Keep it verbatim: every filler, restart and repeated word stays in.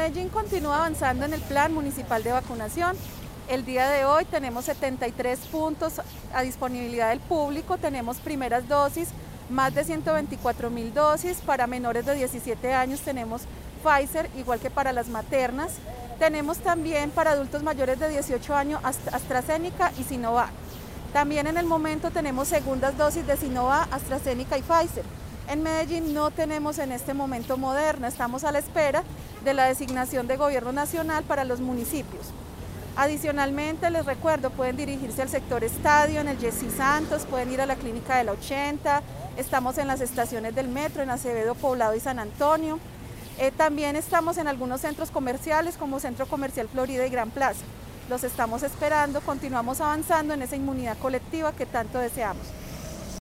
Medellín continúa avanzando en el plan municipal de vacunación. El día de hoy tenemos setenta y tres puntos a disponibilidad del público, tenemos primeras dosis, más de ciento veinticuatro mil dosis, para menores de diecisiete años tenemos Pfizer, igual que para las maternas. Tenemos también para adultos mayores de dieciocho años AstraZeneca y Sinovac. También en el momento tenemos segundas dosis de Sinovac, AstraZeneca y Pfizer. En Medellín no tenemos en este momento Moderna, estamos a la espera de la designación de gobierno nacional para los municipios. Adicionalmente, les recuerdo, pueden dirigirse al sector estadio, en el Jessy Santos, pueden ir a la clínica de la ochenta, estamos en las estaciones del metro, en Acevedo, Poblado y San Antonio. Eh, también estamos en algunos centros comerciales como Centro Comercial Florida y Gran Plaza. Los estamos esperando, continuamos avanzando en esa inmunidad colectiva que tanto deseamos.